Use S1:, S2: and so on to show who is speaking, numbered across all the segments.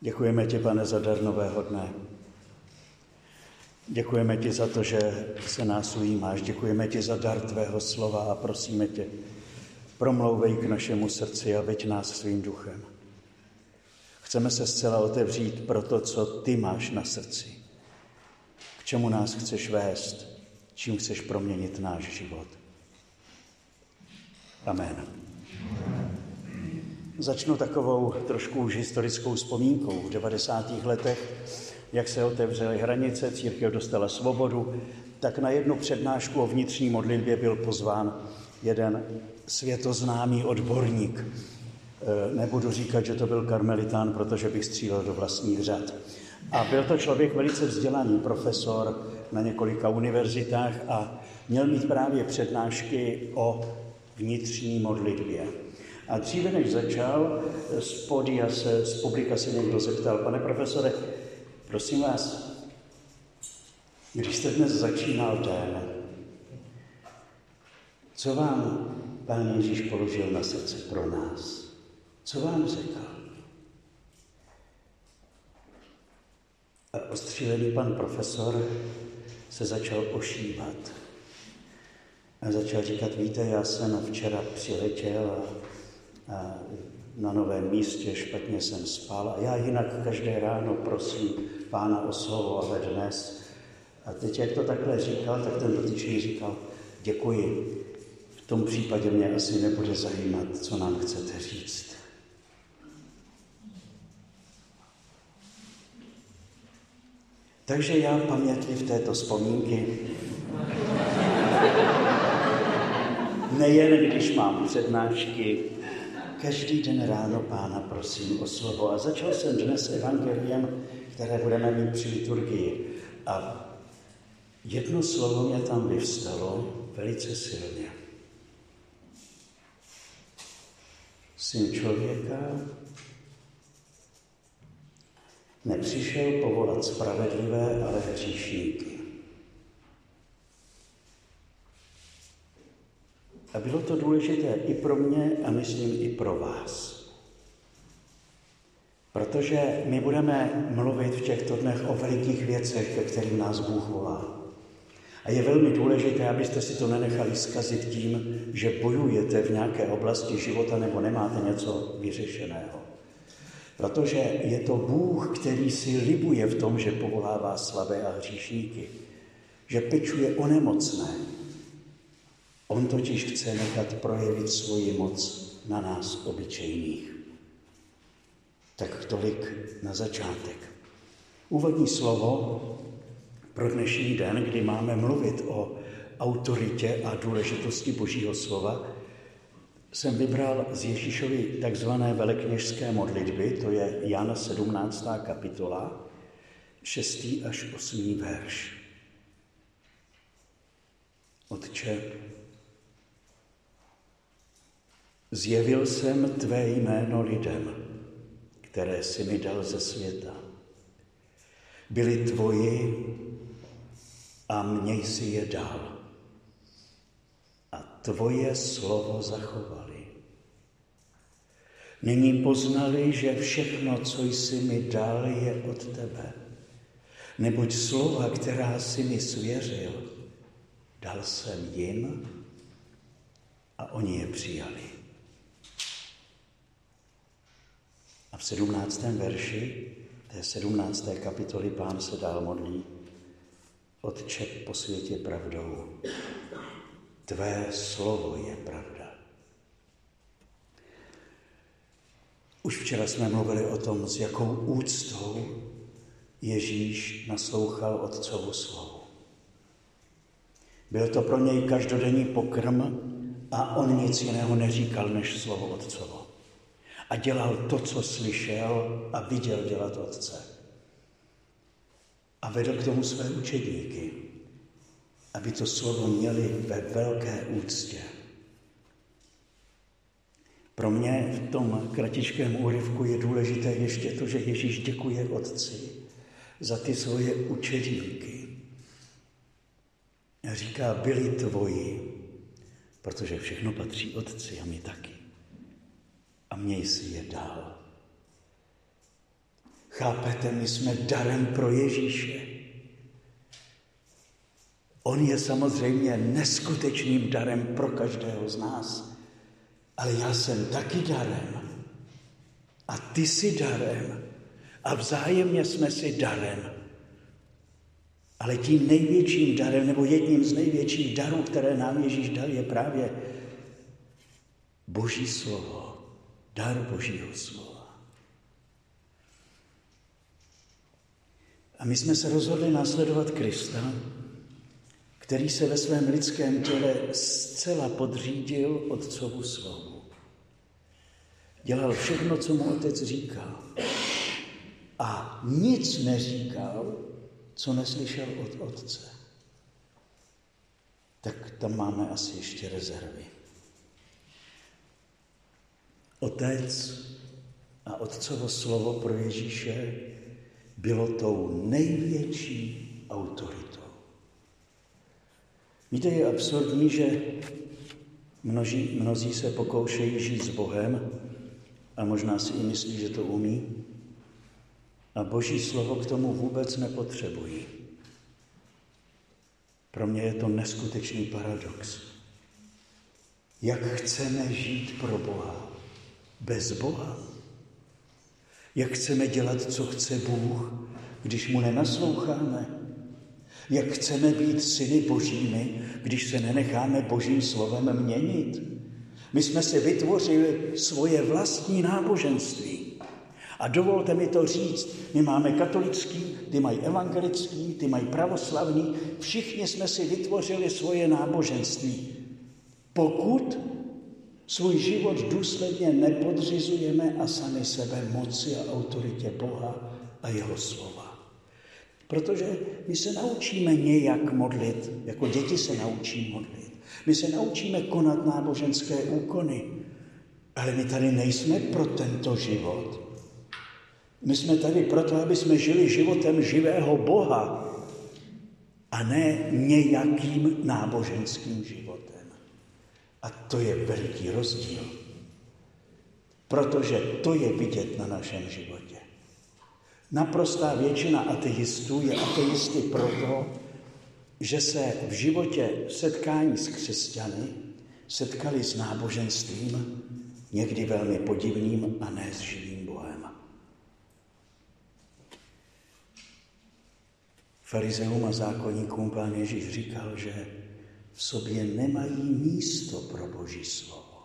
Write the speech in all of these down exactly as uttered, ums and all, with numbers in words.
S1: Děkujeme ti, Pane, za dar nového dne. Děkujeme ti za to, že se nás ujímáš. Děkujeme ti za dar tvého slova a prosíme tě, promlouvej k našemu srdci a veď nás svým duchem. Chceme se zcela otevřít pro to, co ty máš na srdci. K čemu nás chceš vést, čím chceš proměnit náš život. Amen. Začnu takovou trošku už historickou vzpomínkou. V devadesátých letech, jak se otevřely hranice, církev dostala svobodu, tak na jednu přednášku o vnitřní modlitbě byl pozván jeden světoznámý odborník. Nebudu říkat, že to byl karmelitán, protože bych střílel do vlastních řad. A byl to člověk velice vzdělaný, profesor na několika univerzitách a měl mít právě přednášky o vnitřní modlitbě. A dříve, než začal, z pódia se, z publika se někdo zeptal: pane profesore, prosím vás, když jste dnes začínal den, co vám Pán Ježíš položil na srdce pro nás? Co vám řekl? A ostřílený pan profesor se začal ošívat. A začal říkat: víte, já jsem včera přiletěl a, a na novém místě špatně jsem spal a já jinak každé ráno prosím Pána o slovo, ale dnes. A teď, jak to takhle říkal, tak ten dotyčný říkal: děkuji, v tom případě mě asi nebude zajímat, co nám chcete říct. Takže já pamětliv této vzpomínky, nejen když mám přednášky, každý den ráno Pána prosím o slovo. A začal jsem dnes evangeliem, které budeme mít při liturgii. A jedno slovo mě tam vyvstalo velice silně. Syn člověka nepřišel povolat spravedlivé, ale hříšníky. A bylo to důležité i pro mě a myslím i pro vás. Protože my budeme mluvit v těchto dnech o velikých věcech, ke kterým nás Bůh volá. A je velmi důležité, abyste si to nenechali zkazit tím, že bojujete v nějaké oblasti života nebo nemáte něco vyřešeného. Protože je to Bůh, který si libuje v tom, že povolává slabé a hříšníky. Že pečuje o nemocné. On totiž chce nechat projevit svoji moc na nás obyčejných. Tak tolik na začátek. Úvodní slovo pro dnešní den, kdy máme mluvit o autoritě a důležitosti Božího slova, jsem vybral z Ježíšovy takzvané velekněžské modlitby, to je Jan sedmnáctá kapitola, šestý až osmý verš. Otče, zjevil jsem tvé jméno lidem, které jsi mi dal ze světa. Byli tvoji a měj si je dal. A tvoje slovo zachovali. Nyní poznali, že všechno, co jsi mi dal, je od tebe. Neboť slova, která jsi mi svěřil, dal jsem jim a oni je přijali. A v sedmnáctém verši té sedmnácté kapitoly Pán se dál modlí: Otče, posvěť je pravdou. Tvé slovo je pravda. Už včera jsme mluvili o tom, s jakou úctou Ježíš naslouchal Otcovu slovu. Byl to pro něj každodenní pokrm a on nic jiného neříkal než slovo Otcovo. A dělal to, co slyšel a viděl dělat Otce. A vedl k tomu své učedníky, aby to slovo měli ve velké úctě. Pro mě v tom kratičkém úryvku je důležité ještě to, že Ježíš děkuje Otci za ty svoje učedníky. A říká: byli tvoji, protože všechno patří Otci a my taky. A měj si je dál. Chápete, my jsme darem pro Ježíše. On je samozřejmě neskutečným darem pro každého z nás. Ale já jsem taky darem. A ty jsi darem. A vzájemně jsme si darem. Ale tím největším darem, nebo jedním z největších darů, které nám Ježíš dal, je právě Boží slovo. Dar Božího slova. A my jsme se rozhodli následovat Krista, který se ve svém lidském těle zcela podřídil Otcovu slovu. Dělal všechno, co mu Otec říkal. A nic neříkal, co neslyšel od Otce. Tak tam máme asi ještě rezervy. Otec a Otcovo slovo pro Ježíše bylo tou největší autoritou. Víte, je absurdní, že množí, mnozí se pokoušejí žít s Bohem a možná si i myslí, že to umí, a Boží slovo k tomu vůbec nepotřebují. Pro mě je to neskutečný paradox. Jak chceme žít pro Boha bez Boha? Jak chceme dělat, co chce Bůh, když mu nenasloucháme? Jak chceme být syny Božími, když se nenecháme Božím slovem měnit? My jsme si vytvořili svoje vlastní náboženství. A dovolte mi to říct, my máme katolický, ty mají evangelický, ty mají pravoslavný, všichni jsme si vytvořili svoje náboženství. Pokud svůj život důsledně nepodřizujeme a sami sebe moci a autoritě Boha a jeho slova. Protože my se naučíme nějak modlit, jako děti se naučí modlit. My se naučíme konat náboženské úkony, ale my tady nejsme pro tento život. My jsme tady proto, aby jsme žili životem živého Boha a ne nějakým náboženským životem. A to je veliký rozdíl, protože to je vidět na našem životě. Naprostá většina ateistů je ateisty proto, že se v životě setkání s křesťany setkali s náboženstvím, někdy velmi podivným a ne s živým Bohem. Farizeům a zákonníkům Pán Ježíš říkal, že v sobě nemají místo pro Boží slovo.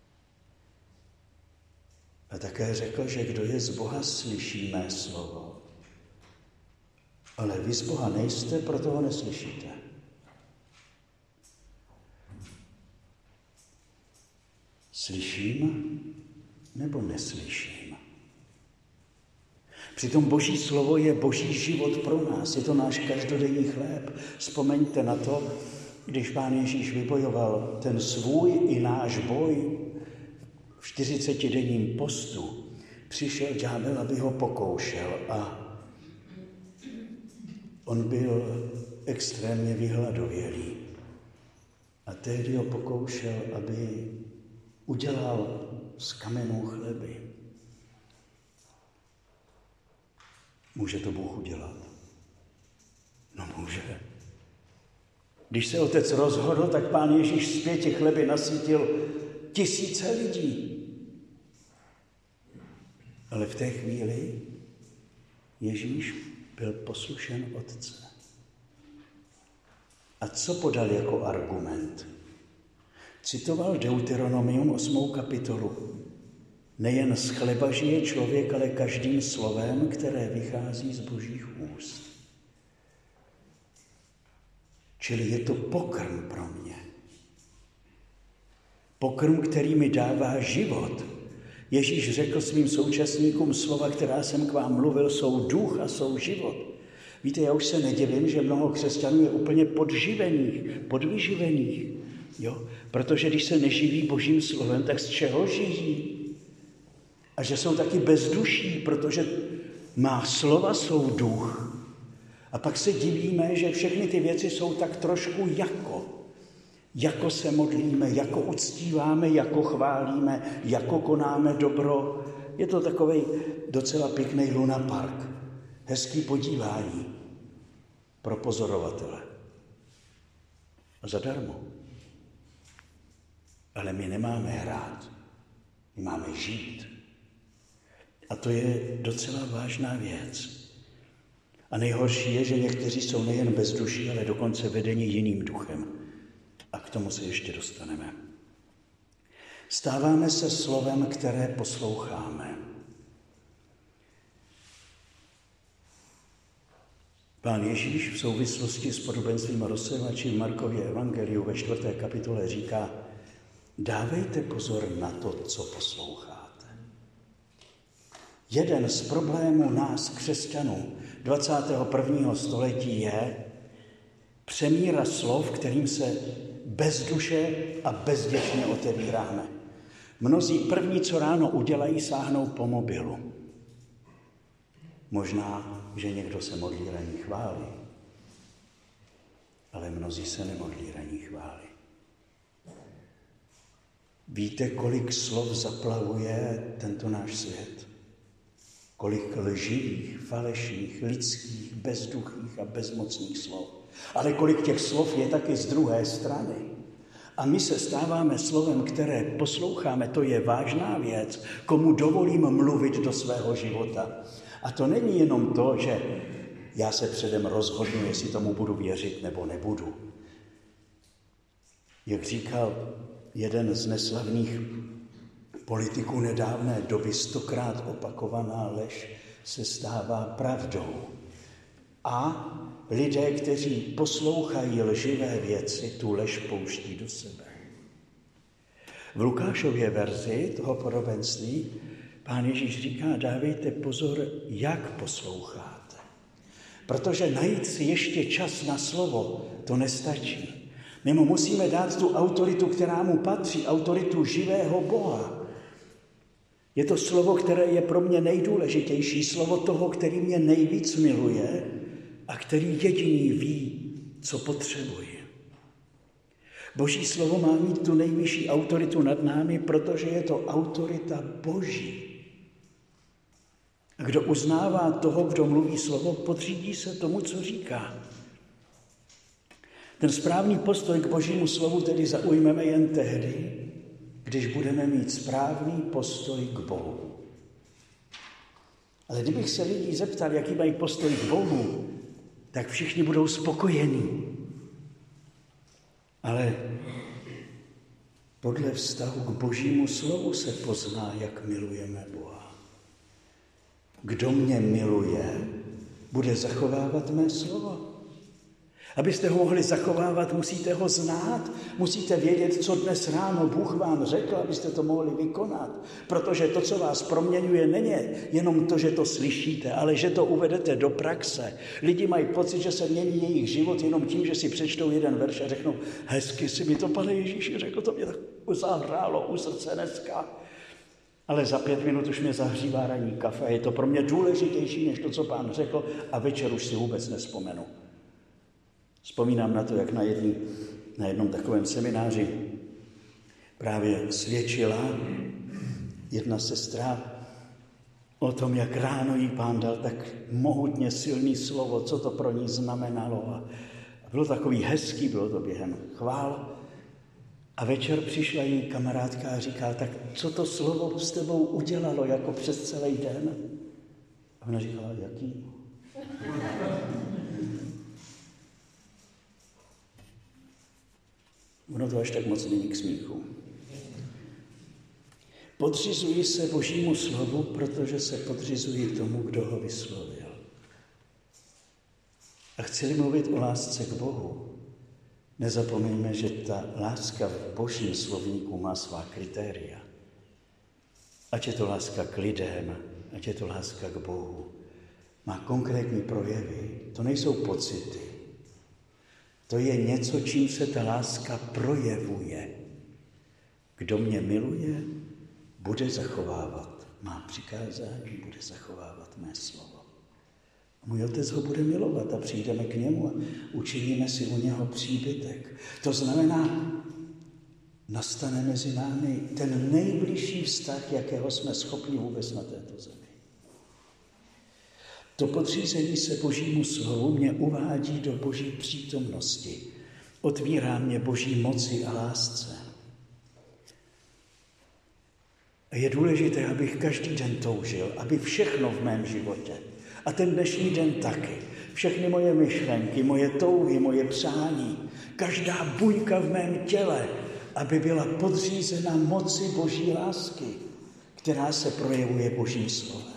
S1: A také řekl, že kdo je z Boha, slyší mé slovo. Ale vy z Boha nejste, proto ho neslyšíte. Slyším nebo neslyším? Přitom Boží slovo je Boží život pro nás, je to náš každodenní chléb. Vzpomeňte na to, když Pán Ježíš vybojoval ten svůj i náš boj v čtyřicetidenním postu, přišel ďábel, aby ho pokoušel a on byl extrémně vyhladovělý. A tehdy ho pokoušel, aby udělal z kamenů chleby. Může to Bůh udělat? No může. Když se Otec rozhodl, tak Pán Ježíš z pěti chleby nasytil tisíce lidí. Ale v té chvíli Ježíš byl poslušen Otce. A co podal jako argument? Citoval Deuteronomium osmou kapitolu. Nejen z chleba žije člověk, ale každým slovem, které vychází z Božích úst. Čili je to pokrm pro mě. Pokrm, který mi dává život. Ježíš řekl svým současníkům, slova, která jsem k vám mluvil, jsou duch a jsou život. Víte, já už se nedivím, že mnoho křesťanů je úplně podživených, podvyživených. Jo? Protože když se neživí Božím slovem, tak z čeho žijí? A že jsou taky bezduší, protože má slova jsou duch. A pak se divíme, že všechny ty věci jsou tak trošku jako. Jako se modlíme, jako uctíváme, jako chválíme, jako konáme dobro, je to takovej docela pěkný Luna Park. Hezký podívání pro pozorovatele. A zadarmo. Ale my nemáme hrát. My máme žít. A to je docela vážná věc. A nejhorší je, že někteří jsou nejen bezduší, ale dokonce vedeni jiným duchem. A k tomu se ještě dostaneme. Stáváme se slovem, které posloucháme. Pán Ježíš v souvislosti s podobenstvím o rozsévači v Markově evangeliu ve čtvrté kapitole říká: dávejte pozor na to, co posloucháte. Jeden z problémů nás, křesťanů dvacátého prvního století, je přemíra slov, kterým se bez duše a bezděčně otevíráme. Mnozí první, co ráno udělají, sáhnou po mobilu. Možná, že někdo se modlí ranní chvály, ale mnozí se nemodlí ranní chvály. Víte, kolik slov zaplavuje tento náš svět? Kolik lživých, falešných, lidských, bezduchých a bezmocných slov. Ale kolik těch slov je taky z druhé strany. A my se stáváme slovem, které posloucháme, to je vážná věc, komu dovolím mluvit do svého života. A to není jenom to, že já se předem rozhodnu, jestli tomu budu věřit nebo nebudu. Jak říkal jeden z neslavných politiků nedávné doby, stokrát opakovaná lež se stává pravdou. A lidé, kteří poslouchají lživé věci, tu lež pouští do sebe. V Lukášově verzi toho podobenství Pán Ježíš říká: dávejte pozor, jak posloucháte. Protože najít si ještě čas na slovo, to nestačí. My mu musíme dát tu autoritu, která mu patří, autoritu živého Boha. Je to slovo, které je pro mě nejdůležitější, slovo toho, který mě nejvíc miluje a který jediný ví, co potřebuje. Boží slovo má mít tu nejvyšší autoritu nad námi, protože je to autorita Boží. A kdo uznává toho, kdo mluví slovo, podřídí se tomu, co říká. Ten správný postoj k Božímu slovu tedy zaujmeme jen tehdy, když budeme mít správný postoj k Bohu. Ale kdybych se lidí zeptal, jaký mají postoj k Bohu, tak všichni budou spokojení. Ale podle vztahu k Božímu slovu se pozná, jak milujeme Boha. Kdo mě miluje, bude zachovávat mé slovo. Abyste ho mohli zachovávat, musíte ho znát, musíte vědět, co dnes ráno Bůh vám řekl, abyste to mohli vykonat. Protože to, co vás proměňuje, není jenom to, že to slyšíte, ale že to uvedete do praxe. Lidi mají pocit, že se mění jejich život jenom tím, že si přečtou jeden verš a řeknou: hezky si mi to, Pane Ježíši, řekl, to mě tak zahrálo u srdce dneska. Ale za pět minut už mě zahřívá ranní kafe. Je to pro mě důležitější, než to, co Pán řekl, a večer už si vůbec nevzpomenu. Vzpomínám na to, jak na, jedný, na jednom takovém semináři právě svědčila jedna sestra o tom, jak ráno jí Pán dal tak mohutně silný slovo, co to pro ní znamenalo. A bylo takový hezký, bylo to během chvál. A večer přišla její kamarádka a říká: tak co to slovo s tebou udělalo jako přes celý den? A ona říkala: jaký? Ono to až tak moc není k smíchu. Podřizuji se Božímu slovu, protože se podřizuji tomu, kdo ho vyslovil. A chci-li mluvit o lásce k Bohu, nezapomeňme, že ta láska v Božím slovníku má svá kritéria. Ať je to láska k lidem, ať je to láska k Bohu. Má konkrétní projevy. To nejsou pocity. To je něco, čím se ta láska projevuje. Kdo mě miluje, bude zachovávat má přikázání, bude zachovávat mé slovo. A můj Otec ho bude milovat a přijdeme k němu a učiníme si u něho příbytek. To znamená, nastane mezi námi ten nejbližší vztah, jakého jsme schopni vůbec na této zemi. To podřízení se Božímu slovu mě uvádí do Boží přítomnosti. Otvírá mě Boží moci a lásce. A je důležité, abych každý den toužil, aby všechno v mém životě, a ten dnešní den taky, všechny moje myšlenky, moje touhy, moje přání, každá buňka v mém těle, aby byla podřízena moci Boží lásky, která se projevuje Božím slovem.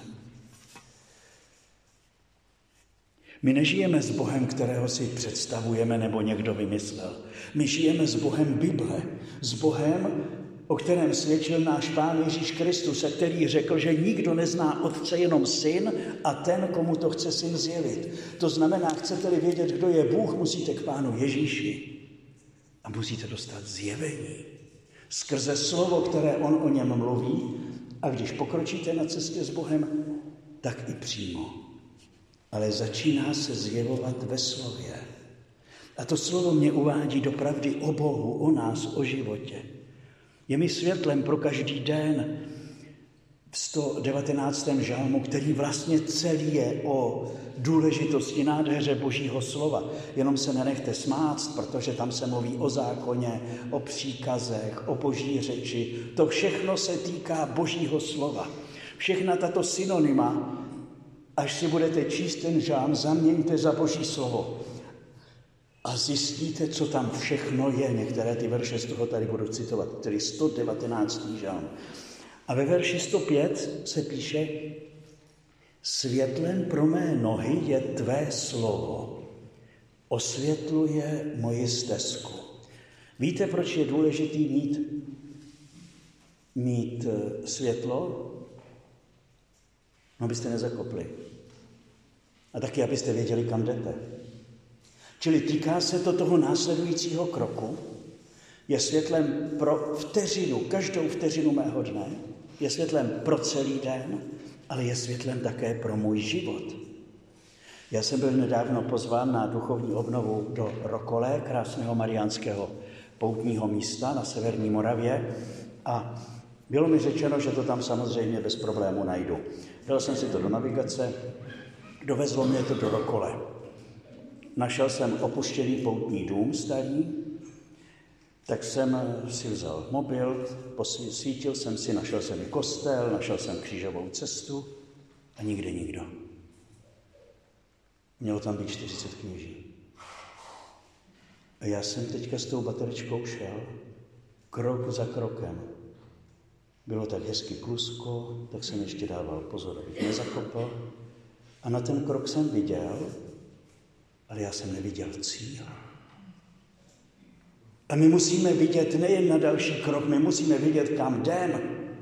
S1: My nežijeme s Bohem, kterého si představujeme nebo někdo vymyslel. My žijeme s Bohem Bible, s Bohem, o kterém svědčil náš Pán Ježíš Kristus, a který řekl, že nikdo nezná Otce, jenom Syn a ten, komu to chce Syn zjevit. To znamená, chcete-li vědět, kdo je Bůh, musíte k Pánu Ježíši a musíte dostat zjevení skrze slovo, které on o něm mluví, a když pokročíte na cestě s Bohem, tak i přímo. Ale začíná se zjevovat ve slově. A to slovo mě uvádí do pravdy o Bohu, o nás, o životě. Je mi světlem pro každý den. V sto devatenáctém žalmu, který vlastně celý je o důležitosti nádheře Božího slova. Jenom se nenechte smáct, protože tam se mluví o zákoně, o příkazech, o Boží řeči. To všechno se týká Božího slova. Všechna tato synonyma, až si budete číst ten žálm, zaměňte za Boží slovo. A zjistíte, co tam všechno je. Některé ty verše z toho tady budu citovat, tedy sto devatenáctý žálm. A ve verši sto pět se píše: světlem pro mé nohy je tvé slovo, osvětluje moji stezku. Víte, proč je důležitý mít, mít světlo? No, abyste nezakopli. A taky, abyste věděli, kam jdete. Čili týká se to toho následujícího kroku, je světlem pro vteřinu, každou vteřinu mého dne, je světlem pro celý den, ale je světlem také pro můj život. Já jsem byl nedávno pozván na duchovní obnovu do Rokole, krásného mariánského poutního místa na severní Moravě, a bylo mi řečeno, že to tam samozřejmě bez problému najdu. Dal jsem si to do navigace, dovezlo mě to do Rokole. Našel jsem opuštěný poutní dům starý, tak jsem si vzal mobil, posvítil jsem si, našel jsem kostel, našel jsem křížovou cestu a nikde nikdo. Mělo tam být čtyřicet kněží. A já jsem teďka s tou baterečkou šel krok za krokem. Bylo tak hezky klusko, tak jsem ještě dával pozor, abych nezakopl. A na ten krok jsem viděl, ale já jsem neviděl cíl. A my musíme vidět nejen na další krok, my musíme vidět, kam jdem.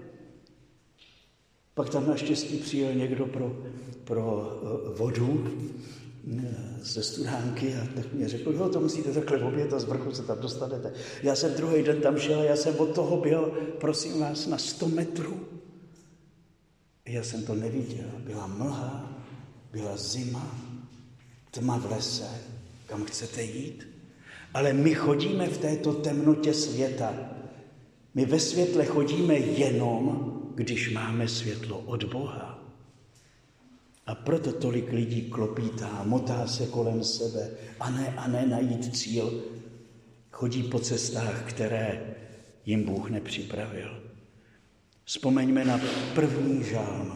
S1: Pak tam naštěstí přijel někdo pro, pro vodu ze studánky a tak mě řekl, jo, to musíte takhle obět a z vrchu se tam dostanete. Já jsem druhý den tam šel a já jsem od toho byl, prosím vás, na sto metrů. Já jsem to neviděl. Byla mlha, byla zima, tma v lese, kam chcete jít. Ale my chodíme v této temnotě světa. My ve světle chodíme jenom, když máme světlo od Boha. A proto tolik lidí klopítá, motá se kolem sebe a ne, a ne najít cíl. Chodí po cestách, které jim Bůh nepřipravil. Vzpomeňme na první žálm.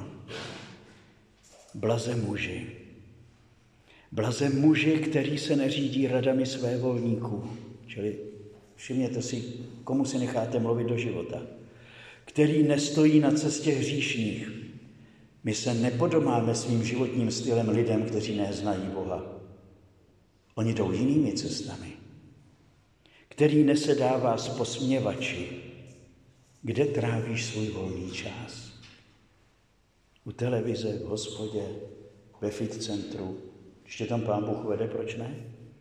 S1: Blaze muži. Blaze muži, který se neřídí radami svévolníků. Čili všimněte si, komu si necháte mluvit do života. Který nestojí na cestě hříšných. My se nepodomáme svým životním stylem lidem, kteří neznají Boha. Oni jdou jinými cestami. Který nesedává s posměvači. Kde trávíš svůj volný čas? U televize, v hospodě, ve fit centru. Ještě tam Pán Bůh vede, proč ne?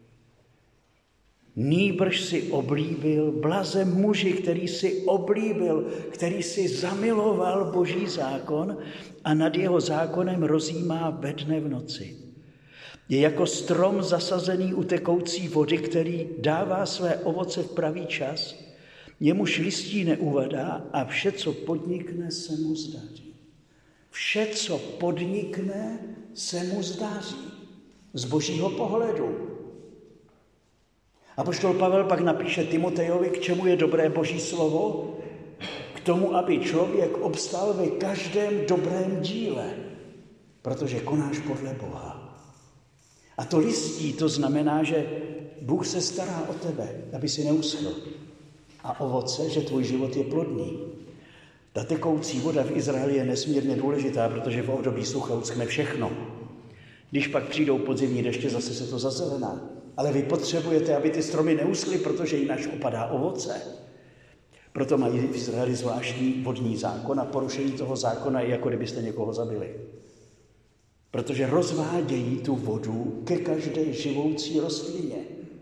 S1: Nýbrž si oblíbil, blaze muži, který si oblíbil, který si zamiloval Boží zákon a nad jeho zákonem rozjímá ve dne v noci. Je jako strom zasazený u tekoucí vody, který dává své ovoce v pravý čas Němuž listí neuvadá a vše, co podnikne, se mu zdaří. Vše, co podnikne, se mu zdaří. Z božího pohledu. Apoštol Pavel pak napíše Timotejovi, k čemu je dobré boží slovo? K tomu, aby člověk obstál ve každém dobrém díle, protože konáš podle Boha. A to listí, to znamená, že Bůh se stará o tebe, aby si neuschl. A ovoce, že tvůj život je plodný. Ta tekoucí voda v Izraeli je nesmírně důležitá, protože v období sucha uschne všechno. Když pak přijdou podzimní deště, zase se to zazelená. Ale vy potřebujete, aby ty stromy neuschly, protože jinak opadá ovoce. Proto mají v Izraeli zvláštní vodní zákon a porušení toho zákona je, jako kdybyste někoho zabili. Protože rozvádějí tu vodu ke každé živoucí rostlině.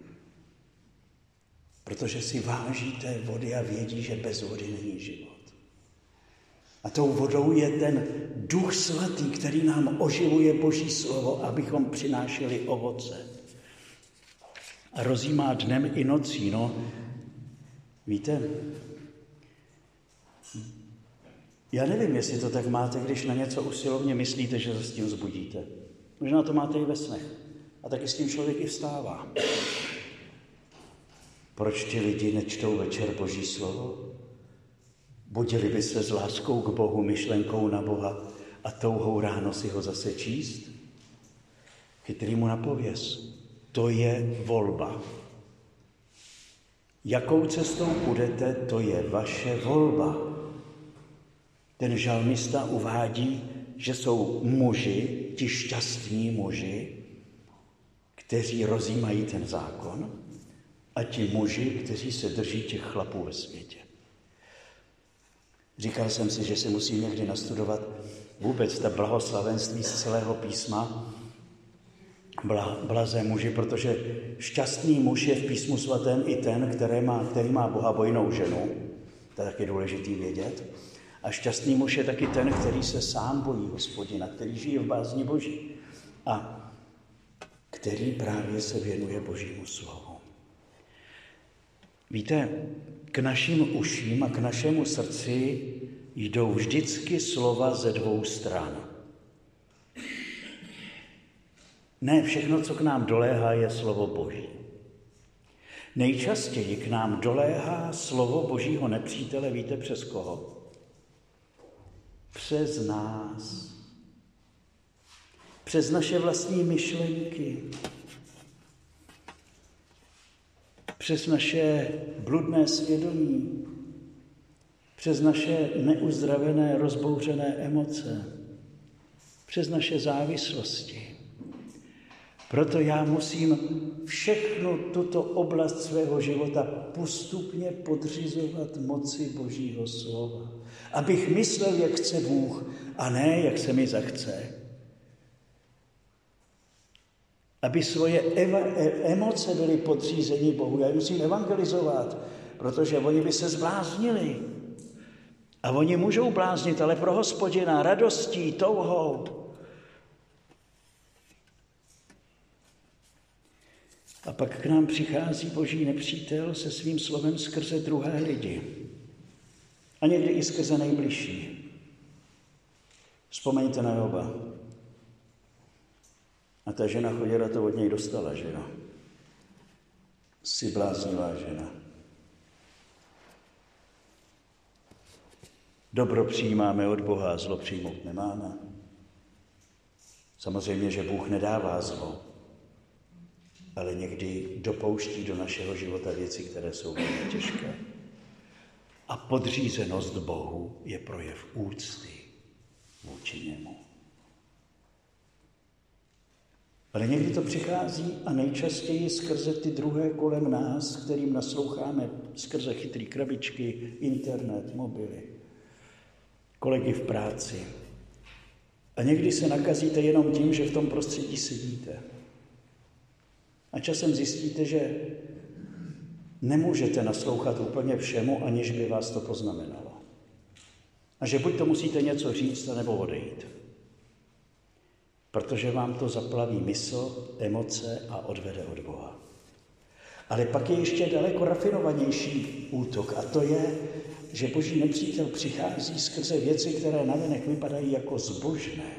S1: Protože si váží té vody a vědí, že bez vody není život. A tou vodou je ten Duch Svatý, který nám oživuje Boží slovo, abychom přinášeli ovoce. A rozjímá dnem i nocí. No, víte, já nevím, jestli to tak máte, když na něco usilovně myslíte, že se s tím vzbudíte. Možná to máte i ve snech. A taky s tím člověk i vstává. Proč ti lidi nečtou večer Boží slovo? Budili by se s láskou k Bohu, myšlenkou na Boha a touhou ráno si ho zase číst? Chytrý mu napověz. To je volba. Jakou cestou půjdete, to je vaše volba. Ten žalmista uvádí, že jsou muži, ti šťastní muži, kteří rozjímají ten zákon, a ti muži, kteří se drží těch chlapů ve světě. Říkal jsem si, že si musím někdy nastudovat vůbec ta blahoslavenství z celého písma, Bla, blazé muži, protože šťastný muž je v písmu svatém i ten, který má, který má bohabojnou ženu, to je taky důležitý vědět, a šťastný muž je taky ten, který se sám bojí Hospodina, který žije v bázni Boží a který právě se věnuje Božímu slovu. Víte, k našim uším a k našemu srdci jdou vždycky slova ze dvou stran. Ne všechno, co k nám doléhá, je slovo Boží. Nejčastěji k nám doléhá slovo Božího nepřítele, víte přes koho? Přes nás. Přes naše vlastní myšlenky. Přes naše bludné svědomí. Přes naše neuzdravené, rozbouřené emoce. Přes naše závislosti. Proto já musím všechnu tuto oblast svého života postupně podřizovat moci Božího slova. Abych myslel, jak chce Bůh, a ne, jak se mi zachce. Aby svoje eva- emoce byly podřízeny Bohu. Já je musím evangelizovat, protože oni by se zbláznili. A oni můžou bláznit, ale pro Hospodina radostí, touhou. A pak k nám přichází Boží nepřítel se svým slovem skrze druhé lidi. A někdy i skrze nejbližší. Vzpomeňte na Joba. A ta žena chodila, to od něj dostala, že jo? Jsi bláznivá žena. Dobro přijímáme od Boha a zlo přijmout nemáme. Samozřejmě, že Bůh nedává zlo, ale někdy dopouští do našeho života věci, které jsou velmi těžké. A podřízenost Bohu je projev úcty vůči němu. Ale někdy to přichází a nejčastěji skrze ty druhé kolem nás, kterým nasloucháme skrze chytrý krabičky, internet, mobily, kolegy v práci. A někdy se nakazíte jenom tím, že v tom prostředí sedíte. A časem zjistíte, že nemůžete naslouchat úplně všemu, aniž by vás to poznamenalo. A že buď to musíte něco říct, nebo odejít. Protože vám to zaplaví mysl, emoce a odvede od Boha. Ale pak je ještě daleko rafinovanější útok a to je, že boží nepřítel přichází skrze věci, které navenek vypadají jako zbožné.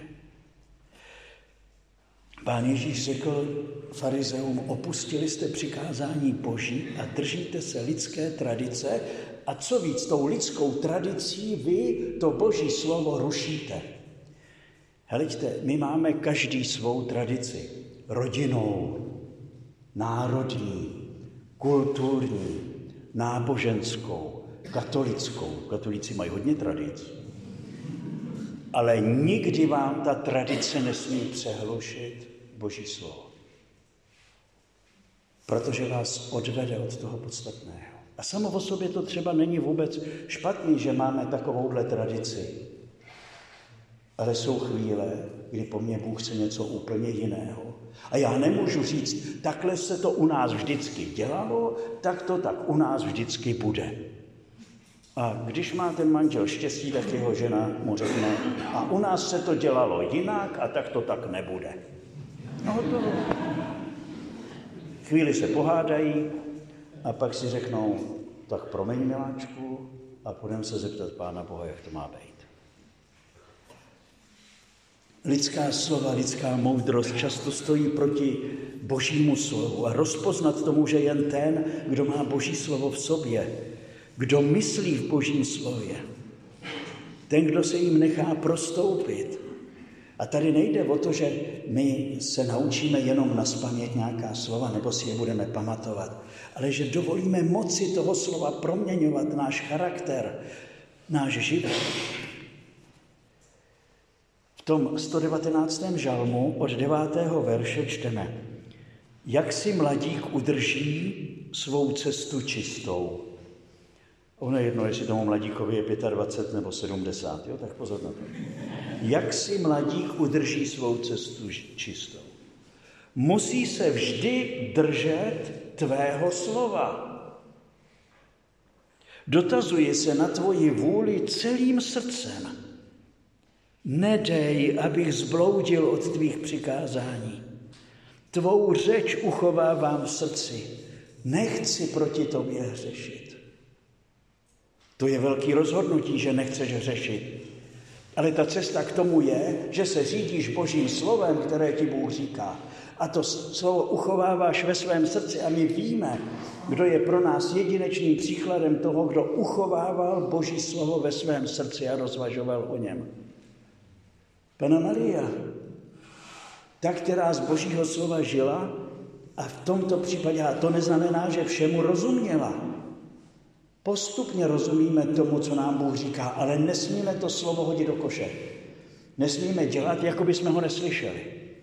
S1: Pán Ježíš řekl farizeům, opustili jste přikázání boží a držíte se lidské tradice a co víc, tou lidskou tradicí vy to boží slovo rušíte. Heleďte, my máme každý svou tradici. Rodinnou, národní, kulturní, náboženskou, katolickou. Katolíci mají hodně tradic. Ale nikdy vám ta tradice nesmí přehlušit boží slovo. Protože vás odvede od toho podstatného. A samo o sobě to třeba není vůbec špatný, že máme takovouhle tradici. Ale jsou chvíle, kdy po mně Bůh chce něco úplně jiného. A já nemůžu říct, takhle se to u nás vždycky dělalo, tak to tak u nás vždycky bude. A když má ten manžel štěstí, tak jeho žena mu řekne, a u nás se to dělalo jinak a tak to tak nebude. No hotovo. Chvíli se pohádají a pak si řeknou, tak promiň miláčku a půjdeme se zeptat Pána Boha, jak to má být. Lidská slova, lidská moudrost často stojí proti božímu slovu a rozpoznat to může jen ten, kdo má boží slovo v sobě, kdo myslí v božím slově, ten, kdo se jim nechá prostoupit. A tady nejde o to, že my se naučíme jenom nazpamět nějaká slova, nebo si je budeme pamatovat, ale že dovolíme moci toho slova proměňovat náš charakter, náš život. V tom sto devatenáctém žalmu od devátého verše čteme, jak si mladík udrží svou cestu čistou. Ono je jedno, jestli tomu mladíkovi je dvacet pět nebo sedmdesát, jo? Tak pozor na to. Jak si mladík udrží svou cestu čistou? Musí se vždy držet tvého slova. Dotazuji se na tvoji vůli celým srdcem. Nedej, abych zbloudil od tvých přikázání. Tvou řeč uchovávám v srdci. Nechci proti tobě hřešit. To je velký rozhodnutí, že nechceš hřešit. Ale ta cesta k tomu je, že se řídíš božím slovem, které ti Bůh říká. A to slovo uchováváš ve svém srdci a my víme, kdo je pro nás jedinečným příkladem toho, kdo uchovával boží slovo ve svém srdci a rozvažoval o něm. Panna Maria, ta, která z božího slova žila a v tomto případě, a to neznamená, že všemu rozuměla. Postupně rozumíme tomu, co nám Bůh říká, ale nesmíme to slovo hodit do koše. Nesmíme dělat, jako by jsme ho neslyšeli.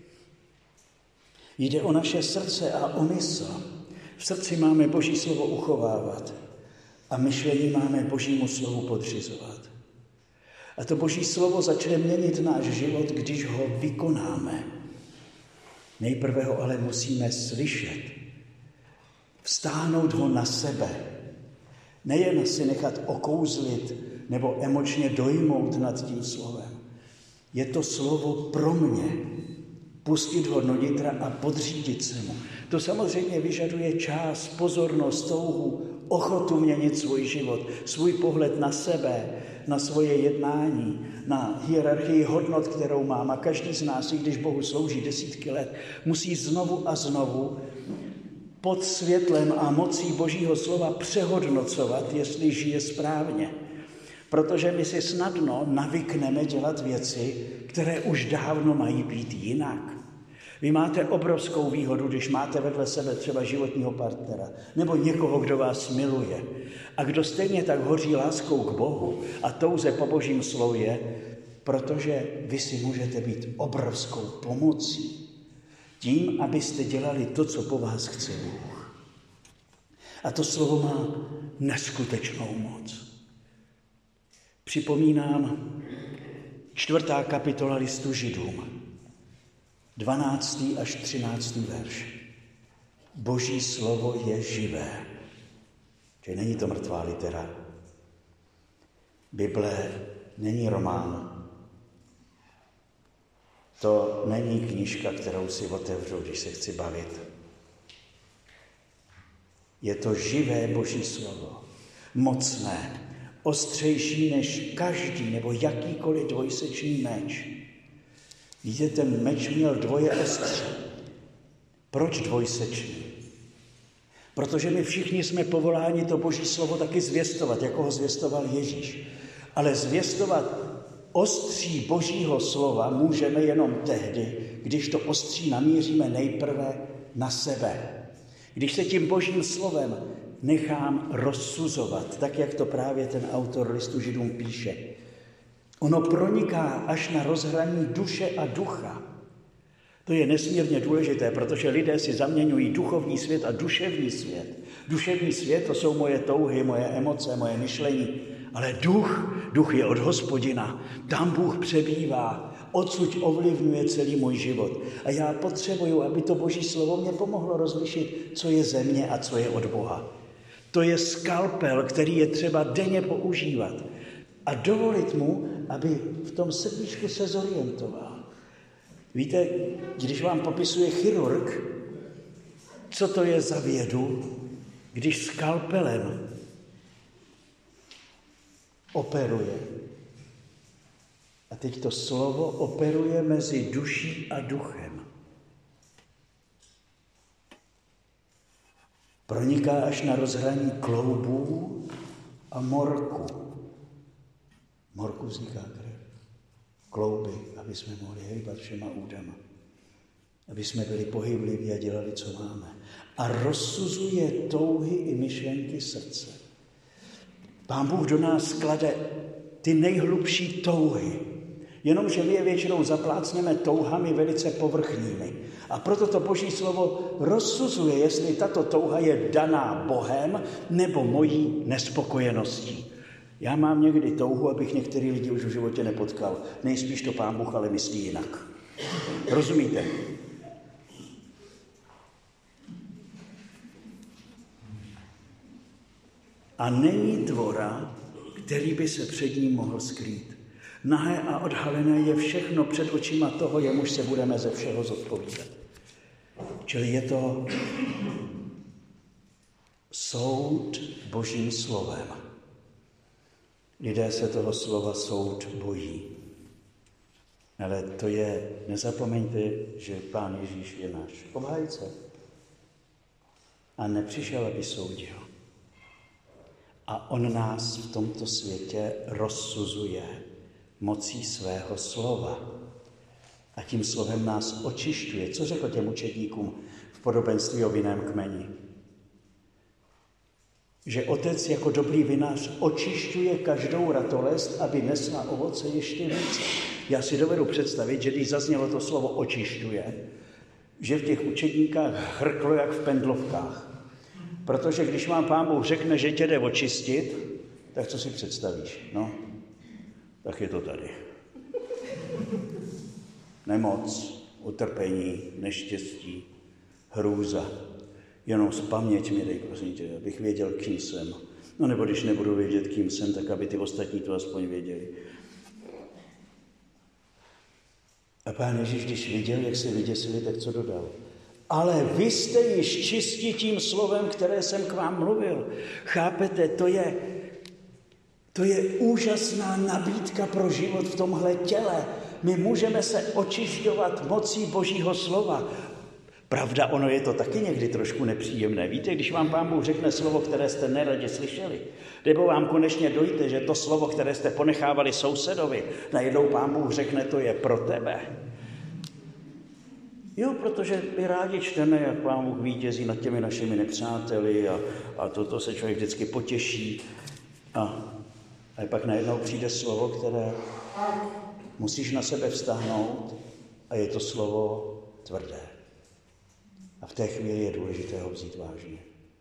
S1: Jde o naše srdce a o mysl. V srdci máme boží slovo uchovávat a myšlení máme božímu slovu podřizovat. A to boží slovo začne měnit náš život, když ho vykonáme. Nejprve ho ale musíme slyšet. Vztáhnout ho na sebe. Nejen si nechat okouzlit nebo emočně dojmout nad tím slovem. Je to slovo pro mě. Pustit ho do nitra a podřídit se mu. To samozřejmě vyžaduje čas, pozornost, touhu, ochotu měnit svůj život, svůj pohled na sebe, na svoje jednání, na hierarchii hodnot, kterou mám. A každý z nás, i když Bohu slouží desítky let, musí znovu a znovu pod světlem a mocí božího slova přehodnocovat, jestli žije správně. Protože my si snadno navykneme dělat věci, které už dávno mají být jinak. Vy máte obrovskou výhodu, když máte vedle sebe třeba životního partnera nebo někoho, kdo vás miluje a kdo stejně tak hoří láskou k Bohu a touze po božím slově, protože vy si můžete být obrovskou pomocí tím, abyste dělali to, co po vás chce Bůh. A to slovo má neskutečnou moc. Připomínám čtvrtá kapitola listu Židům, dvanáctý až třináctý verš. Boží slovo je živé. Čili není to mrtvá litera. Bible není román. To není knížka, kterou si otevřu, když se chci bavit. Je to živé Boží slovo, mocné, ostřejší než každý nebo jakýkoliv dvojsečný meč. Víte, ten meč měl dvoje ostří. Proč dvojsečný? Protože my všichni jsme povoláni to Boží slovo taky zvěstovat, jako ho zvěstoval Ježíš. Ale zvěstovat ostří Božího slova můžeme jenom tehdy, když to ostří namíříme nejprve na sebe. Když se tím Božím slovem nechám rozsuzovat, tak jak to právě ten autor listu Židům píše. Ono proniká až na rozhraní duše a ducha. To je nesmírně důležité, protože lidé si zaměňují duchovní svět a duševní svět. Duševní svět, to jsou moje touhy, moje emoce, moje myšlení. Ale duch, duch je od Hospodina. Tam Bůh přebývá, odsud ovlivňuje celý můj život. A já potřebuju, aby to Boží slovo mě pomohlo rozlišit, co je ze mě a co je od Boha. To je skalpel, který je třeba denně používat. A dovolit mu, aby v tom srdíčku se zorientoval. Víte, když vám popisuje chirurg, co to je za vědu, když skalpelem operuje. A teď to slovo operuje mezi duší a duchem. Proniká až na rozhraní kloubů a morku. Morku vzniká krev. Klouby, aby jsme mohli hýbat všema údama. Aby jsme byli pohybliví a dělali, co máme. A rozsuzuje touhy i myšlenky srdce. Pán Bůh do nás klade ty nejhlubší touhy. Jenomže my je většinou zaplácneme touhami velice povrchními. A proto to Boží slovo rozsuzuje, jestli tato touha je daná Bohem nebo mojí nespokojeností. Já mám někdy touhu, abych některý lidi už v životě nepotkal. Nejspíš to Pán Bůh ale myslí jinak. Rozumíte? A není tvora, který by se před ním mohl skrýt. Nahé a odhalené je všechno před očima toho, jemuž se budeme ze všeho zodpovídat. Čili je to soud Božím slovem. Lidé se toho slova soud bojí. Ale to je, nezapomeňte, že Pán Ježíš je náš obhájce. A nepřišel, aby soudil. A on nás v tomto světě rozsuzuje mocí svého slova. A tím slovem nás očišťuje. Co řekl těm učedníkům v podobenství o vinném kmeni? Že otec jako dobrý vinař očišťuje každou ratolest, aby nesla ovoce ještě více. Já si dovedu představit, že když zaznělo to slovo očišťuje, že v těch učedníkách hrklo jak v pendlovkách. Protože když vám Pán Bůh řekne, že tě jde očistit, tak co si představíš? No, tak je to tady. Nemoc, utrpení, neštěstí, hrůza. Jenom z paměť mi dej, prosím tě, abych věděl, kým jsem. No nebo když nebudu vědět, kým jsem, tak aby ty ostatní to aspoň věděli. A Pán Ježíš, když viděl, jak se vyděsili, tak co dodal? Ale vy jste již čistí tím slovem, které jsem k vám mluvil. Chápete, to je, to je úžasná nabídka pro život v tomhle těle. My můžeme se očišťovat mocí Božího slova. Pravda, ono je to taky někdy trošku nepříjemné. Víte, když vám Pán Bůh řekne slovo, které jste neradi slyšeli, nebo vám konečně dojde, že to slovo, které jste ponechávali sousedovi, najednou Pán Bůh řekne, to je pro tebe. Jo, protože my rádi čteme, jak Pán Bůh vítězí nad těmi našimi nepřáteli a, a toto se člověk vždycky potěší. A, a pak najednou přijde slovo, které musíš na sebe vztáhnout a je to slovo tvrdé. A v té chvíli je důležité ho vzít vážně.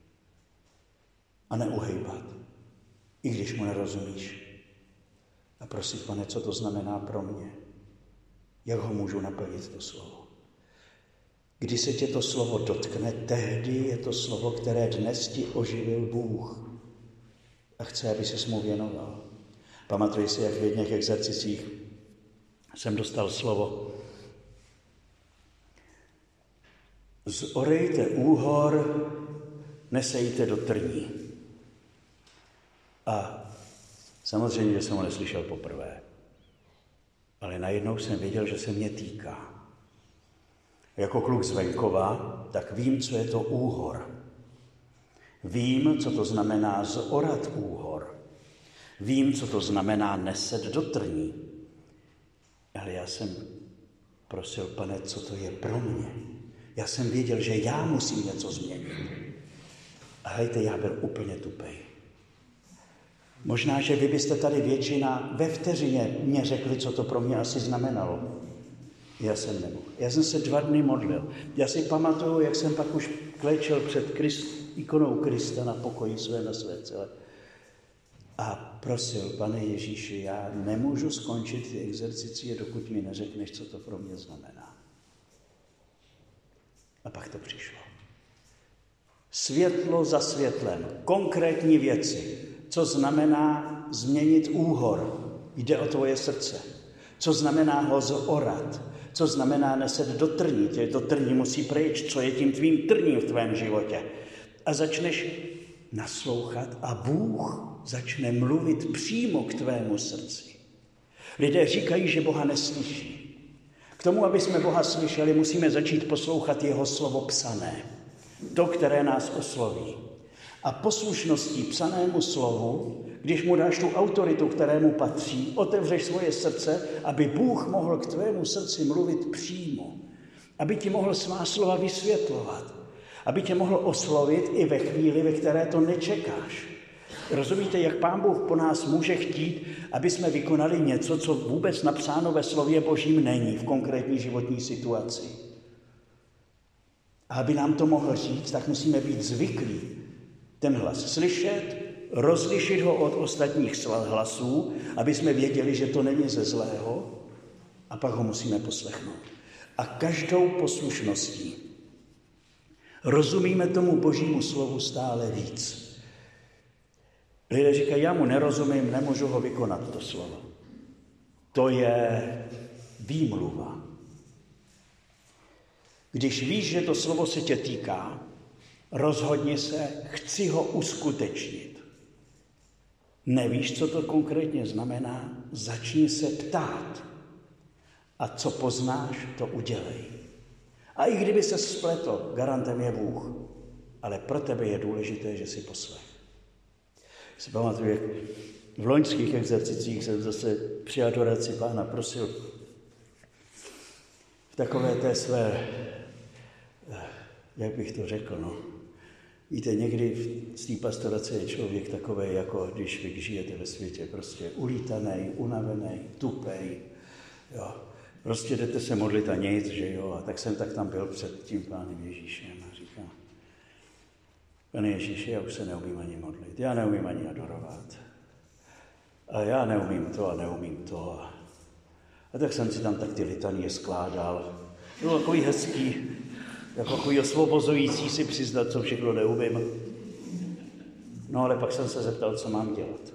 S1: A neuhejbat, i když mu nerozumíš. A prosit, Pane, co to znamená pro mě? Jak ho můžu naplnit, to slovo? Když se tě to slovo dotkne, tehdy je to slovo, které dnes ti oživil Bůh. A chce, aby ses mu věnoval. Pamatuji si, jak v jedných exercicích jsem dostal slovo. Zorejte úhor nesejte do trní. A samozřejmě, že jsem ho neslyšel poprvé. Ale najednou jsem věděl, že se mě týká. Jako kluk z venkova, tak vím, co je to úhor. Vím, co to znamená zorat úhor. Vím, co to znamená neset do trní. Ale já jsem prosil, Pane, co to je pro mě. Já jsem věděl, že já musím něco změnit. A hejte, já byl úplně tupej. Možná, že vy byste tady většina ve vteřině mě řekli, co to pro mě asi znamenalo. Já jsem nemohl. Já jsem se dva dny modlil. Já si pamatuju, jak jsem pak už klečel před Krist, ikonou Krista na pokoji své na své celé. A prosil, Pane Ježíši, já nemůžu skončit ty exercicie, dokud mi neřekneš, co to pro mě znamená. A pak to přišlo. Světlo za světlem, konkrétní věci, co znamená změnit úhor, jde o tvoje srdce. Co znamená ho zorat, co znamená neset do trní, tě to trní musí pryč, co je tím tvým trním v tvém životě. A začneš naslouchat a Bůh začne mluvit přímo k tvému srdci. Lidé říkají, že Boha neslyší. K tomu, aby jsme Boha slyšeli, musíme začít poslouchat jeho slovo psané. To, které nás osloví. A poslušností psanému slovu, když mu dáš tu autoritu, kterému patří, otevřeš svoje srdce, aby Bůh mohl k tvému srdci mluvit přímo. Aby ti mohl svá slova vysvětlovat. Aby tě mohl oslovit i ve chvíli, ve které to nečekáš. Rozumíte, jak Pán Bůh po nás může chtít, aby jsme vykonali něco, co vůbec napsáno ve slově Božím není v konkrétní životní situaci. A aby nám to mohl říct, tak musíme být zvyklí ten hlas slyšet, rozlišit ho od ostatních hlasů, aby jsme věděli, že to není ze zlého, a pak ho musíme poslechnout. A každou poslušností rozumíme tomu Božímu slovu stále víc. Lidé říkají, já mu nerozumím, nemůžu ho vykonat, to slovo. To je výmluva. Když víš, že to slovo se tě týká, rozhodni se, chci ho uskutečnit. Nevíš, co to konkrétně znamená? Začni se ptát. A co poznáš, to udělej. A i kdyby se spletl, garantem je Bůh. Ale pro tebe je důležité, že si poslech. Si pamatuju, jak v loňských exercicích jsem zase při adoraci Pána prosil v takové té své, jak bych to řekl, no. Víte, někdy z té pastorace je člověk takovej, jako když vy žijete ve světě, prostě ulítanej, unavený, tupej, jo. Prostě jdete se modlit a nic, že jo. A tak jsem tak tam byl před tím Pánem Ježíšem a říkám, Pane Ježíši, já už se neumím ani modlit, já neumím ani adorovat. A já neumím to a neumím to. A tak jsem si tam tak ty litanie skládal. Bylo takový hezký, jako takový osvobozující si přiznat, co všechno neumím. No ale pak jsem se zeptal, co mám dělat.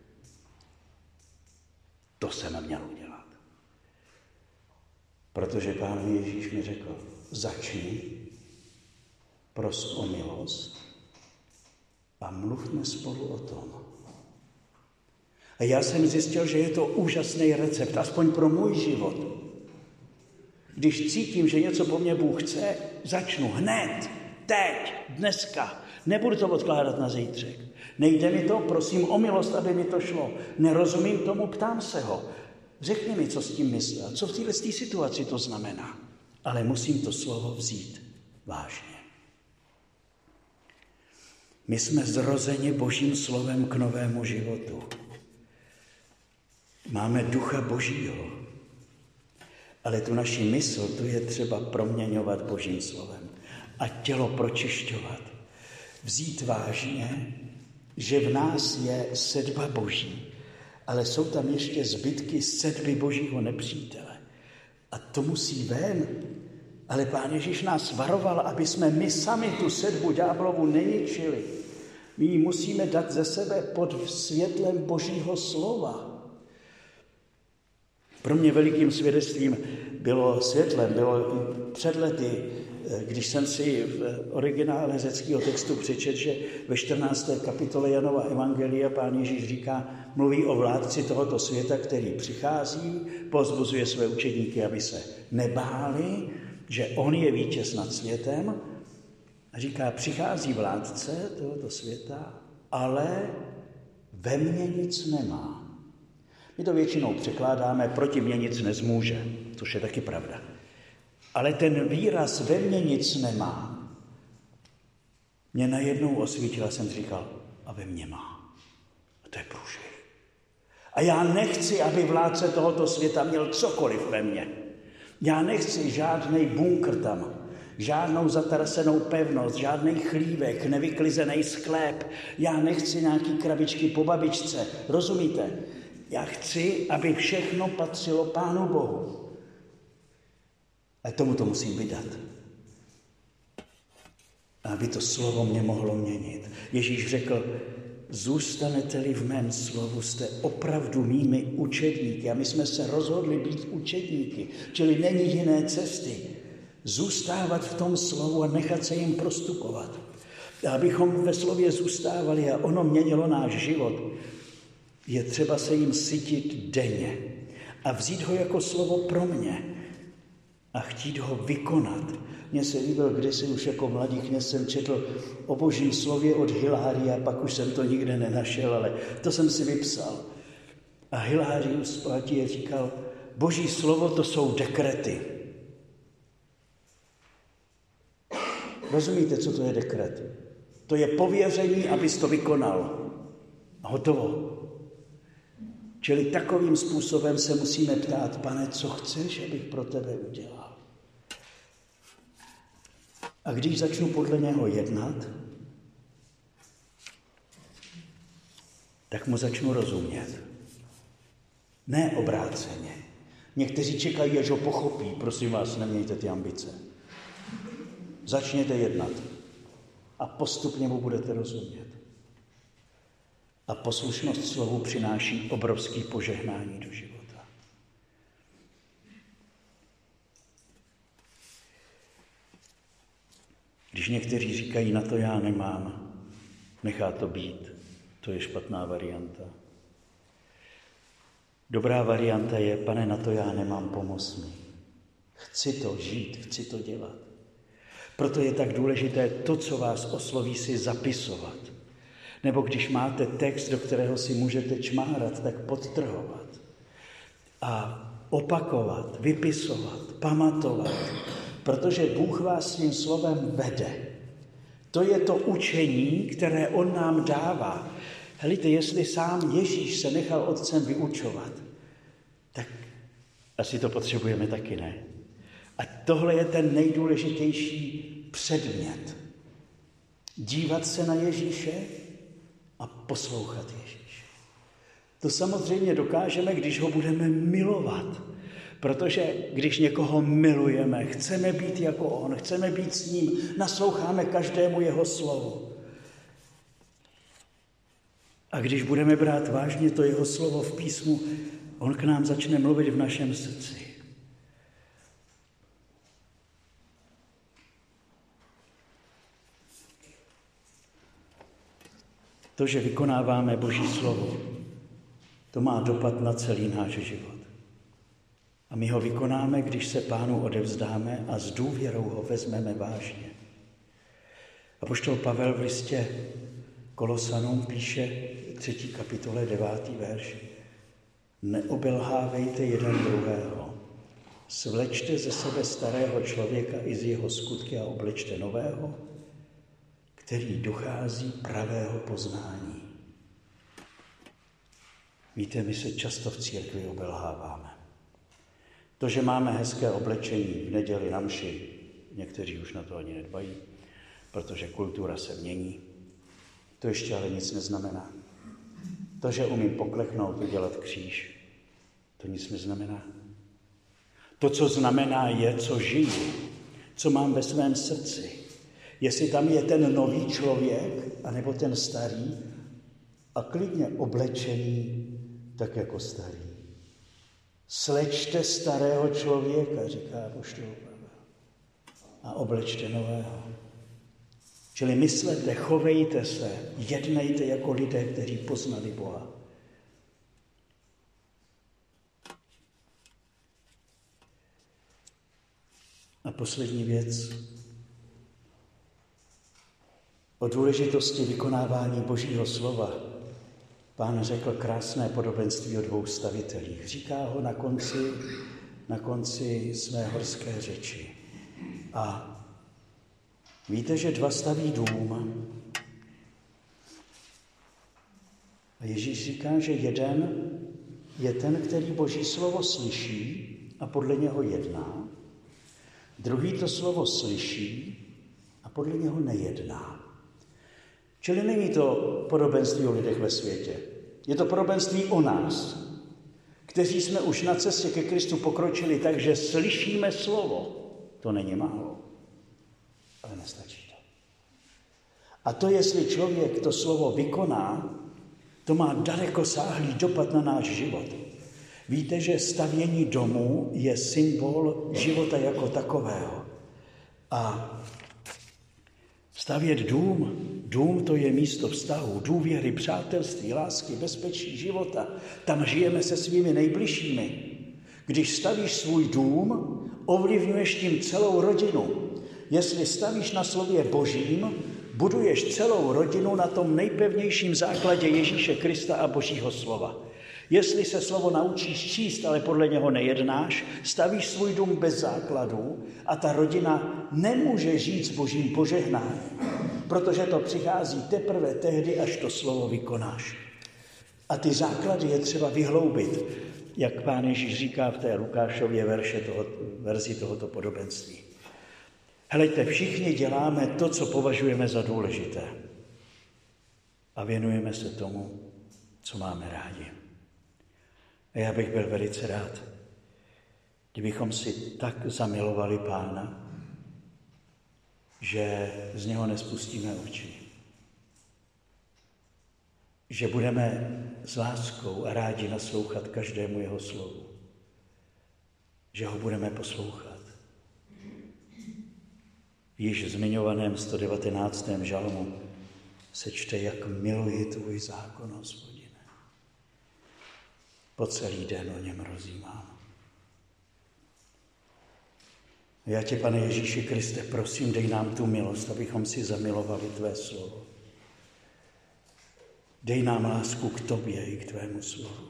S1: To jsem měl udělat. Protože Pán Ježíš mi řekl, začni, pros o milost a mluvme spolu o tom. A já jsem zjistil, že je to úžasný recept, aspoň pro můj život. Když cítím, že něco po mně Bůh chce, začnu hned, teď, dneska. Nebudu to odkládat na zítřek. Nejde mi to, prosím o milost, aby mi to šlo. Nerozumím tomu, ptám se ho. Řekni mi, co s tím myslel, co v této situaci to znamená. Ale musím to slovo vzít vážně. My jsme zrozeni Božím slovem k novému životu. Máme ducha Božího. Ale tu naši mysl, tu je třeba proměňovat Božím slovem. A tělo pročišťovat. Vzít vážně, že v nás je sedba Boží. Ale jsou tam ještě zbytky sedby Božího nepřítele. A to musí ven. Ale Pán Ježíš nás varoval, aby jsme my sami tu sedbu ďáblovu neničili. My ji musíme dát ze sebe pod světlem Božího slova. Pro mě velikým svědectvím bylo světlem, bylo před lety, když jsem si v originále řeckého textu přečet, že ve čtrnácté kapitole Janova evangelia pán Ježíš říká, mluví o vládci tohoto světa, který přichází, povzbuzuje své učedníky, aby se nebáli, že on je vítěz nad světem. A říká, přichází vládce tohoto světa, ale ve mně nic nemá. My to většinou překládáme, proti mně nic nezmůže, což je taky pravda. Ale ten výraz ve mně nic nemá, mě najednou osvítil, jsem říkal, a ve mně má. A to je průšvih. A já nechci, aby vládce tohoto světa měl cokoliv ve mně. Já nechci žádnej bunkr tam, žádnou zatrasenou pevnost, žádný chlívek, nevyklizený sklép. Já nechci nějaký krabičky po babičce, rozumíte? Já chci, aby všechno patřilo Pánu Bohu. A tomu to musím vydat. Aby to slovo mě mohlo měnit. Ježíš řekl, zůstanete-li v mém slovu, jste opravdu mými učedníky. A my jsme se rozhodli být učedníky, čili není jiné cesty. Zůstávat v tom slovu a nechat se jim prostupovat. A abychom ve slově zůstávali a ono měnilo náš život, je třeba se jim sytit denně a vzít ho jako slovo pro mě a chtít ho vykonat. Mně se líbil, kdysi už jako mladý kněz jsem četl o božím slově od Hilária, pak už jsem to nikde nenašel, ale to jsem si vypsal. A Hilárius Poitiers říkal, boží slovo to jsou dekrety. Rozumíte, co to je dekret? To je pověření, abys to vykonal. A hotovo. Čili takovým způsobem se musíme ptát, Pane, co chceš, abych pro tebe udělal? A když začnu podle něho jednat, tak mu začnu rozumět. Ne obráceně. Někteří čekají, až ho pochopí. Prosím vás, nemějte ty ambice. Začněte jednat a postupně mu budete rozumět. A poslušnost slovu přináší obrovský požehnání do života. Když někteří říkají, na to já nemám, nechá to být, to je špatná varianta. Dobrá varianta je, Pane, na to já nemám, pomoz mi. Chci to žít, chci to dělat. Proto je tak důležité to, co vás osloví, si zapisovat. Nebo když máte text, do kterého si můžete čmárat, tak podtrhovat. A opakovat, vypisovat, pamatovat. Protože Bůh vás svým slovem vede. To je to učení, které on nám dává. Helejte, jestli sám Ježíš se nechal otcem vyučovat, tak asi to potřebujeme taky, ne? A tohle je ten nejdůležitější předmět. Dívat se na Ježíše a poslouchat Ježíše. To samozřejmě dokážeme, když ho budeme milovat. Protože když někoho milujeme, chceme být jako on, chceme být s ním, nasloucháme každému jeho slovu. A když budeme brát vážně to jeho slovo v písmu, on k nám začne mluvit v našem srdci. To, že vykonáváme Boží slovo, to má dopad na celý náš život. A my ho vykonáme, když se Pánu odevzdáme a s důvěrou ho vezmeme vážně. Apoštol Pavel v listě Kolosanům píše třetí kapitole devátý verš. Neobelhávejte jeden druhého. Svlečte ze sebe starého člověka i z jeho skutky a oblečte nového, který dochází pravého poznání. Víte, my se často v církvi obelháváme. To, že máme hezké oblečení v neděli na mši, někteří už na to ani nedbají, protože kultura se mění, to ještě ale nic neznamená. To, že umím pokleknout, udělat kříž, to nic neznamená. To, co znamená, je, co žiju, co mám ve svém srdci. Jestli tam je ten nový člověk, anebo ten starý, a klidně oblečený tak jako starý. Slečte starého člověka, říká apoštol Pavel, a oblečte nového. Čili myslete, chovejte se, jednejte jako lidé, kteří poznali Boha. A poslední věc. O důležitosti vykonávání Božího slova Pán řekl krásné podobenství o dvou stavitelích. Říká ho na konci, na konci své horské řeči. A víte, že dva staví dům. A Ježíš říká, že jeden je ten, který Boží slovo slyší a podle něho jedná. Druhý to slovo slyší a podle něho nejedná. Čili není to podobenství o lidech ve světě. Je to podobenství o nás, kteří jsme už na cestě ke Kristu pokročili tak, že slyšíme slovo. To není málo, ale nestačí to. A to, jestli člověk to slovo vykoná, to má dalekosáhlý dopad na náš život. Víte, že stavění domu je symbol života jako takového. A stavět dům, dům to je místo vztahu, důvěry, přátelství, lásky, bezpečí, života. Tam žijeme se svými nejbližšími. Když stavíš svůj dům, ovlivňuješ tím celou rodinu. Jestli stavíš na slově Božím, buduješ celou rodinu na tom nejpevnějším základě Ježíše Krista a Božího slova. Jestli se slovo naučíš číst, ale podle něho nejednáš, stavíš svůj dům bez základů a ta rodina nemůže žít s Božím požehnáním, protože to přichází teprve tehdy, až to slovo vykonáš. A ty základy je třeba vyhloubit, jak Pán Ježíš říká v té Lukášově verše toho, verzi tohoto podobenství. Hleďte, všichni děláme to, co považujeme za důležité. A věnujeme se tomu, co máme rádi. A já bych byl velice rád, kdybychom si tak zamilovali Pána, že z něho nespustíme oči. Že budeme s láskou a rádi naslouchat každému jeho slovu. Že ho budeme poslouchat. V již zmiňovaném sto devatenáctém žalmu se čte, jak miluji tvůj zákon, Hospodine. Po celý den o něm rozjímám. Já tě, Pane Ježíši Kriste, prosím, dej nám tu milost, abychom si zamilovali tvé slovo. Dej nám lásku k tobě i k tvému slovu.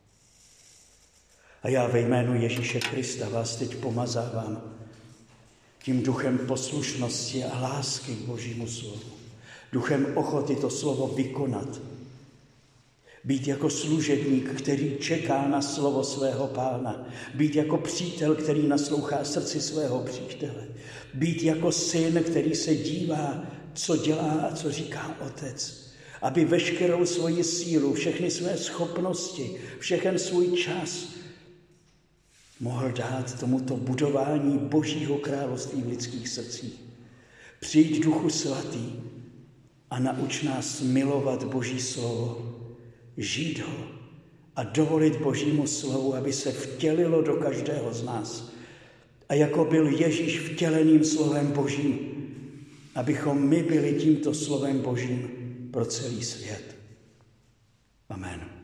S1: A já ve jménu Ježíše Krista vás teď pomazávám tím duchem poslušnosti a lásky k Božímu slovu. Duchem ochoty to slovo vykonat. Být jako služebník, který čeká na slovo svého Pána. Být jako přítel, který naslouchá srdci svého přítele. Být jako syn, který se dívá, co dělá a co říká otec. Aby veškerou svoji sílu, všechny své schopnosti, všechen svůj čas mohl dát tomuto budování Božího království v lidských srdcích. Přijď, Duchu Svatý, a nauč nás milovat Boží slovo, žít ho a dovolit Božímu slovu, aby se vtělilo do každého z nás. A jako byl Ježíš vtěleným slovem Božím, abychom my byli tímto slovem Božím pro celý svět. Amen.